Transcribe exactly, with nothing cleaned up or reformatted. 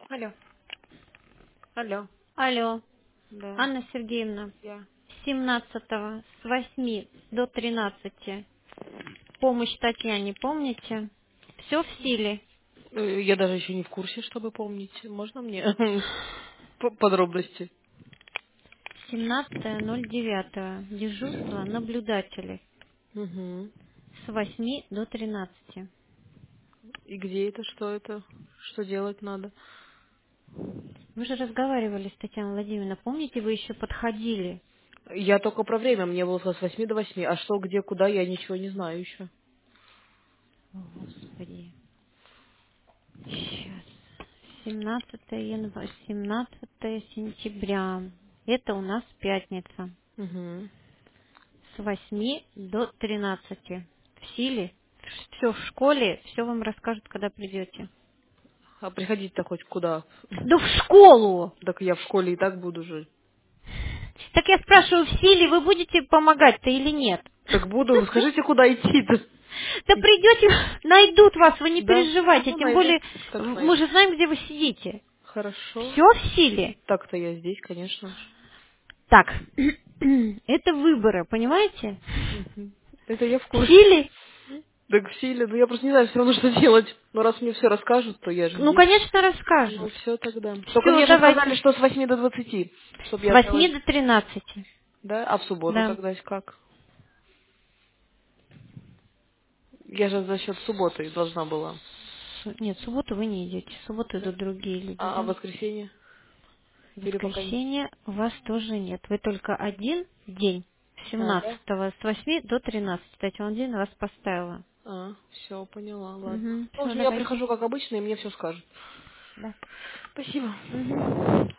Алло. Алло. Алло, Да. Анна Сергеевна, Я. семнадцатого с восьми до тринадцати помощь Татьяне, помните? Все в силе. Э, Я даже еще не в курсе, чтобы помнить. Можно мне п- подробности? семнадцатое ноль девятого дежурство наблюдателей Угу. с восьми до тринадцати. И где это, что это? Что делать надо? Вы же разговаривали с Татьяной Владимировной, помните, вы еще подходили? Я только про время, мне было с восьми до восьми. А что, где, куда, я ничего не знаю еще. О, Господи. Сейчас. семнадцатое января, семнадцатое сентября. Это у нас пятница. Угу. С восьми до тринадцати. В силе. Все в школе, все вам расскажут, когда придете. А приходить-то хоть куда? Да в школу! Так я в школе и так буду же. Так я спрашиваю, в силе вы будете помогать-то или нет? Так буду. Скажите, куда идти-то? Да придете, найдут вас, вы не Да. переживайте. Ну, Тем найдут, более, так мы найдут. же знаем, где вы сидите. Хорошо. Все в силе. Так-то я здесь, конечно же. Так, это выборы, понимаете? Мгм. Это я в В курсе. силе? Так в силе, ну я просто не знаю все равно, что делать. Но раз мне все расскажут, то я же Ну, здесь. конечно, Ну расскажут. все тогда. Только Все, мне же сказали, давайте. что с восьми до двадцати, чтобы С я восьми осталась. до тринадцати. Да? А в субботу Да. тогда как? Я же за счет субботы должна была. Су- Нет, в субботу вы не идете. В субботу идут другие люди, А, а в да? воскресенье? В Или пока не? воскресенье вас тоже нет. Вы только один день, А, да? семнадцатого с восьми до тринадцати. Кстати, он день вас поставила. А, все, поняла, ладно. Угу. Ну, в Все, общем, я давайте. прихожу как обычно, и мне все скажут. Да. Спасибо. Угу.